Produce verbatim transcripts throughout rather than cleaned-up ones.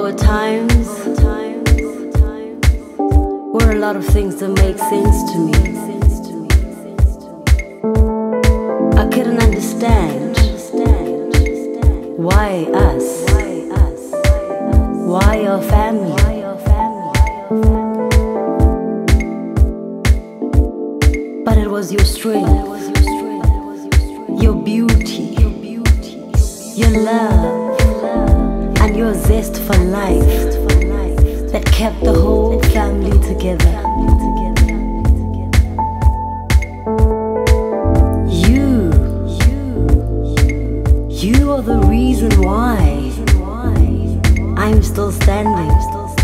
were times where a lot of things don't make sense to me. I couldn't understand why us, why your family. But it was your strength, your beauty, your love, and your zest for life that kept the whole family together. You, you are the reason why I'm still standing.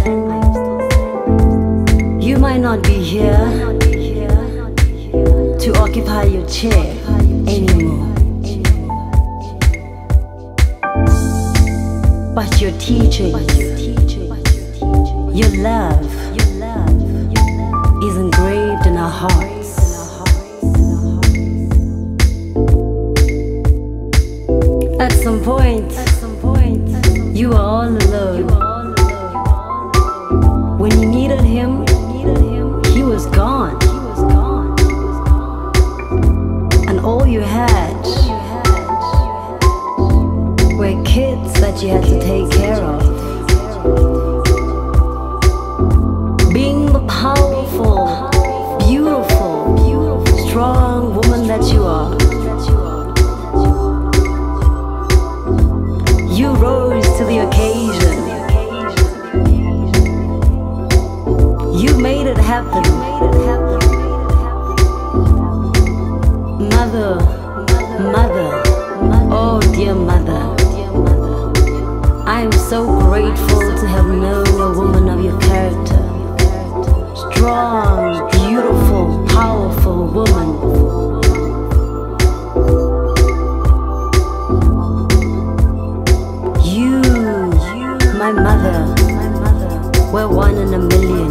You might not be here to occupy your chair anymore, but your teachings, your love is engraved in our hearts. At some point, you were all alone. When you needed him, he was gone. And all you had were kids that you had to take care of. Being the powerful, beautiful, strong woman that you are, you rose to the occasion. You made it happen. Mother, mother, oh dear mother, I am so grateful to have known a woman of your character. Strong, beautiful, powerful woman. You, my mother, were one in a million.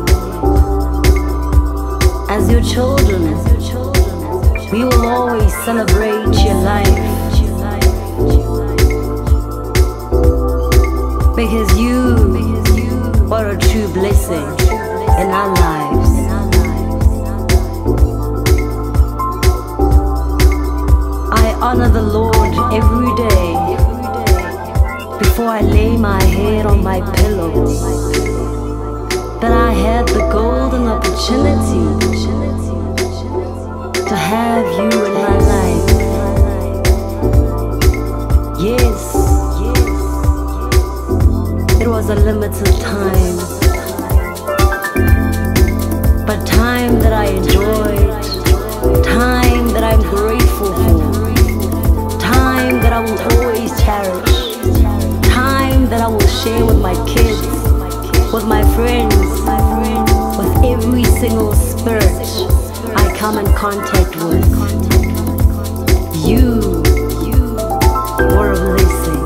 As your children, we will always celebrate your life, because you are a true blessing in our lives. I honor the Lord every day before I lay my head on my pillow, that I had the golden opportunity to have you in my life. Yes, it was a limited time, but time that I enjoyed, time that I'm grateful for, time that I will always cherish, time that I will share with my kids, with my friends, with every single spirit I come in contact with. You were a blessing.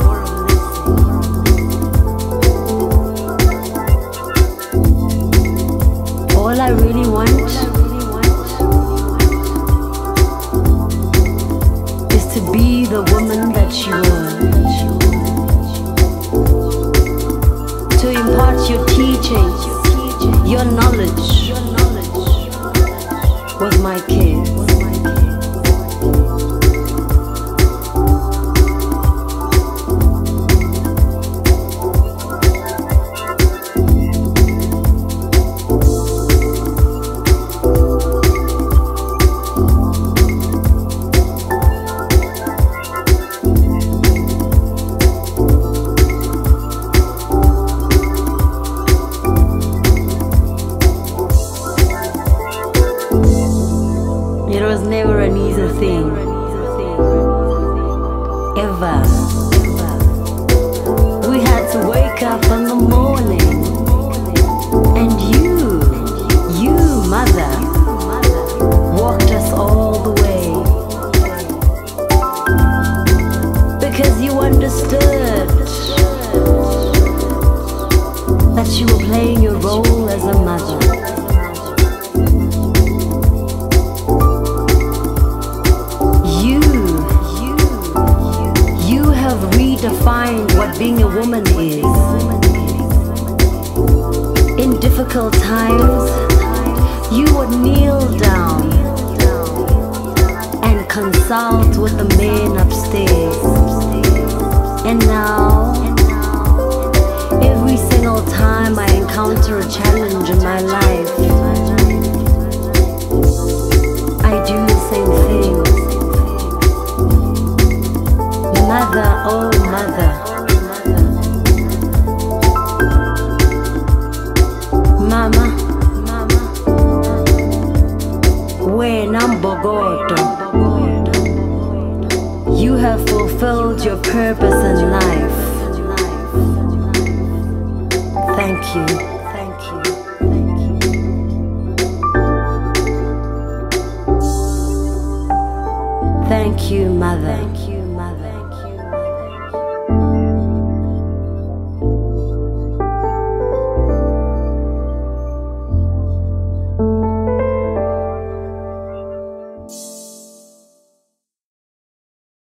All I really want is to be the woman that you were, to impart your teaching, your knowledge with my kids. It was never an easy thing, ever. We had to wake up in the morning, and you, you mother, walked us all the way, because you understood that you were playing your role as a mother. difficult times, you would kneel down and consult with the men upstairs. And now, every single time I encounter a challenge in my life, I do the same thing. Mother, oh mother, mama, when I'm Bogoto, you have fulfilled your purpose in life. Thank you, thank you, thank you. Thank you, mother. Thank you.